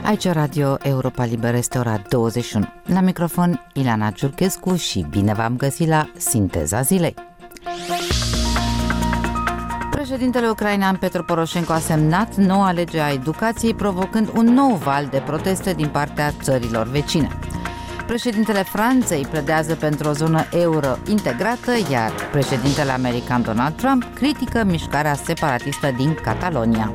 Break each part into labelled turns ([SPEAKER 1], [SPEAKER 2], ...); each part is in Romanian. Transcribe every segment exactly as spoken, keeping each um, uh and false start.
[SPEAKER 1] Aici Radio Europa Liberă, este ora douăzeci și unu. La microfon Ileana Ciurchescu și bine v-am găsit la Sinteza Zilei. Președintele ucrainean Petro Poroșenko a semnat noua lege a educației, provocând un nou val de proteste din partea țărilor vecine. Președintele Franței pledează pentru o zonă euro integrată, iar președintele american Donald Trump critică mișcarea separatistă din Catalonia.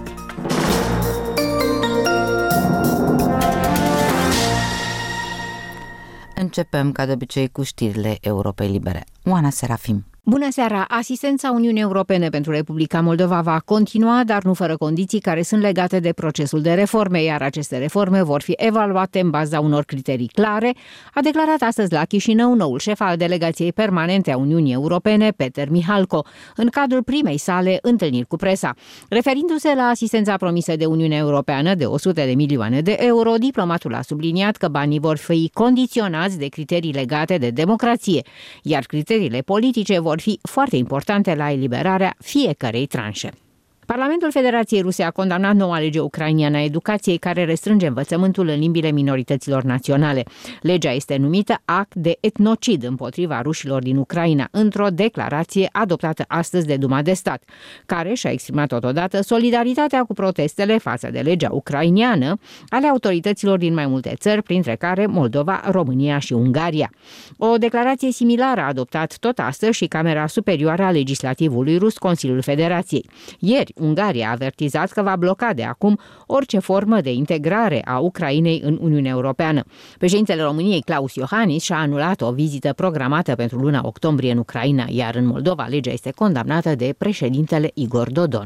[SPEAKER 1] Începem, ca de obicei, cu știrile Europei Libere. Oana Serafim.
[SPEAKER 2] Bună seara! Asistența Uniunii Europene pentru Republica Moldova va continua, dar nu fără condiții care sunt legate de procesul de reforme, iar aceste reforme vor fi evaluate în baza unor criterii clare, a declarat astăzi la Chișinău noul șef al delegației permanente a Uniunii Europene, Peter Mihalko, în cadrul primei sale întâlniri cu presa. Referindu-se la asistența promisă de Uniunea Europeană de o sută de milioane de euro, diplomatul a subliniat că banii vor fi condiționați de criterii legate de democrație, iar criteriile politice vor vor fi foarte importante la eliberarea fiecărei tranșe. Parlamentul Federației Ruse a condamnat noua lege ucrainiană a educației care restrânge învățământul în limbile minorităților naționale. Legea este numită act de etnocid împotriva rușilor din Ucraina, într-o declarație adoptată astăzi de Duma de Stat, care și-a exprimat totodată solidaritatea cu protestele față de legea ucrainiană ale autorităților din mai multe țări, printre care Moldova, România și Ungaria. O declarație similară a adoptat tot astăzi și Camera Superioară a Legislativului Rus, Consiliul Federației. Ieri, Ungaria a avertizat că va bloca de acum orice formă de integrare a Ucrainei în Uniunea Europeană. Președintele României, Klaus Iohannis, și-a anulat o vizită programată pentru luna octombrie în Ucraina, iar în Moldova legea este condamnată de președintele Igor Dodon.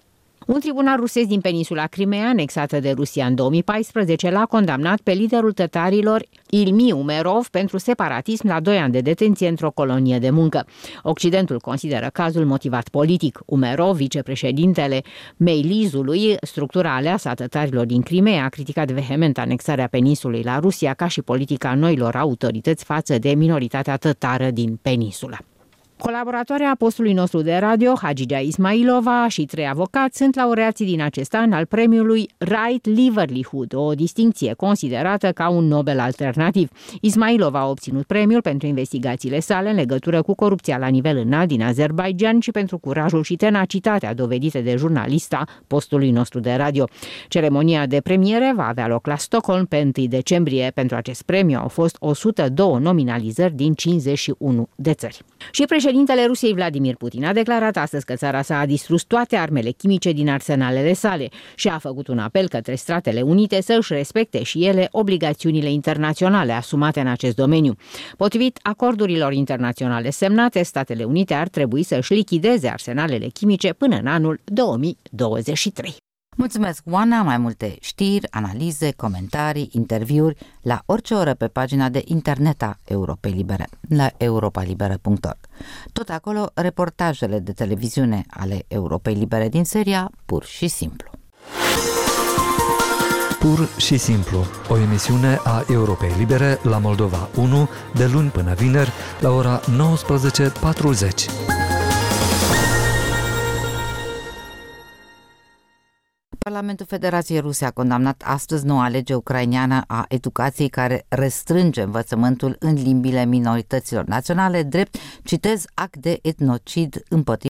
[SPEAKER 2] Un tribunal rusesc din peninsula Crimea, anexată de Rusia în două mii paisprezece, l-a condamnat pe liderul tătarilor Ilmi Umerov pentru separatism la doi ani de detenție într-o colonie de muncă. Occidentul consideră cazul motivat politic. Umerov, vicepreședintele Meilizului, structura aleasă a tătarilor din Crimea, a criticat vehement anexarea peninsulei la Rusia ca și politica noilor autorități față de minoritatea tătară din peninsula. Colaboratoarea postului nostru de radio, Hagigea Ismailova, și trei avocați sunt laureații din acest an al premiului Right Livelihood, o distincție considerată ca un Nobel alternativ. Ismailova a obținut premiul pentru investigațiile sale în legătură cu corupția la nivel înalt din Azerbaidjan și pentru curajul și tenacitatea dovedite de jurnalista postului nostru de radio. Ceremonia de premiere va avea loc la Stockholm pe întâi decembrie. Pentru acest premiu au fost o sută doi nominalizări din cincizeci și unu de țări. Și Președintele Rusiei Vladimir Putin a declarat astăzi că țara sa a distrus toate armele chimice din arsenalele sale și a făcut un apel către Statele Unite să își respecte și ele obligațiunile internaționale asumate în acest domeniu. Potrivit acordurilor internaționale semnate, Statele Unite ar trebui să își lichideze arsenalele chimice până în anul două mii douăzeci și trei.
[SPEAKER 1] Mulțumesc, Oana! Mai multe știri, analize, comentarii, interviuri la orice oră pe pagina de internet a Europei Libere, la europa liberă punct org. Tot acolo, reportajele de televiziune ale Europei Libere din seria Pur și Simplu.
[SPEAKER 3] Pur și Simplu, o emisiune a Europei Libere la Moldova unu, de luni până vineri, la ora nouăsprezece patruzeci.
[SPEAKER 1] Parlamentul Federației Ruse a condamnat astăzi noua lege ucraineană a educației care restrânge învățământul în limbile minorităților naționale drept, citez, act de etnocid împotriva